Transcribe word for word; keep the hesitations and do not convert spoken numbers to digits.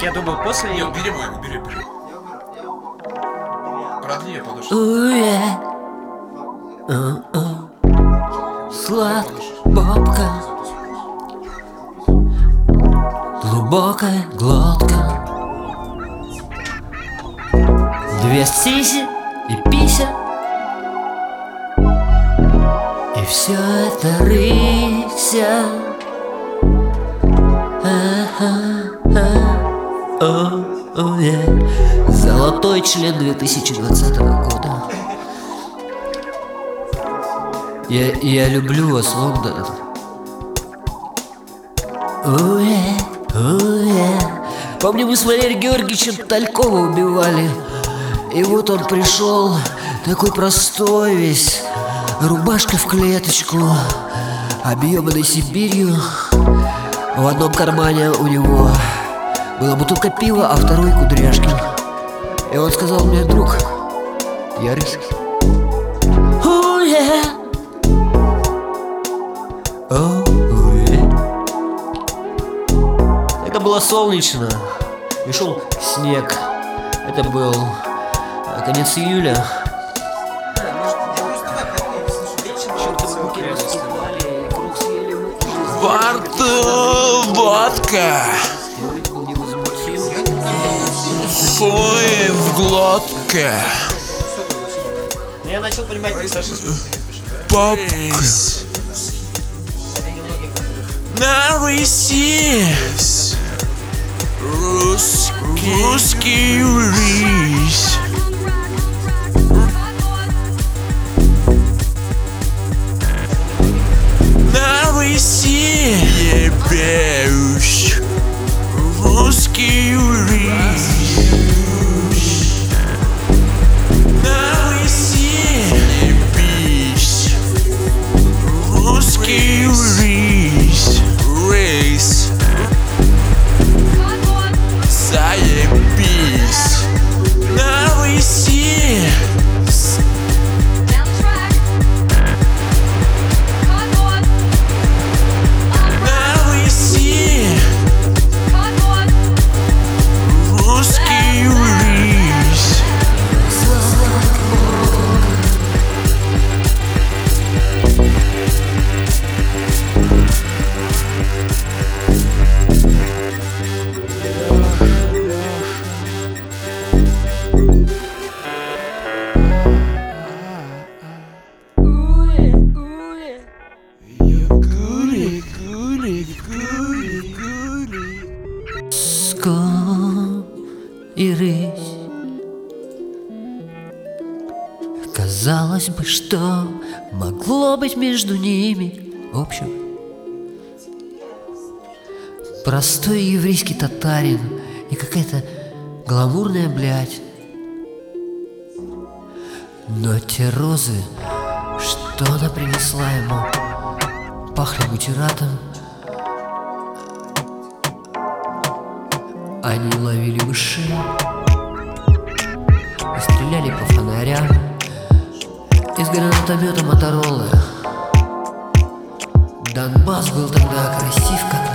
я думаю, после... Нет, бери мой, бери, бери. Продли, подожди. Сладбобка, глубокая глотка, две сиси и пися, и все это рыся. Золотой член две тысячи двадцатого года. Я, я люблю вас, Лондон. Oh yeah, oh yeah. Помню, мы с Валерием Георгиевичем Талькова убивали. И вот он пришел, такой простой весь, рубашка в клеточку, объеманной Сибирью. В одном кармане у него была бутылка пива, а второй кудряшки. И он сказал мне: друг, я риск. Oh yeah. Oh, yeah. Это было солнечно, и шел снег. Это был конец июля. Варта водка, фуй в глотке. Я начал понимать, как Саша. Попка на рыси, русский, русский рис. На рыси ебеусь, русский рис. На рыси ебись, русский рис. Рис. Заебись. На рыси. И рысь. Казалось бы, что могло быть между ними общим. Простой еврейский татарин и какая-то гламурная блядь. Но те розы, что она принесла ему, пахли бутератом. Они ловили мышей и стреляли по фонарям из гранатомета Моторолы. Донбасс был тогда красив, как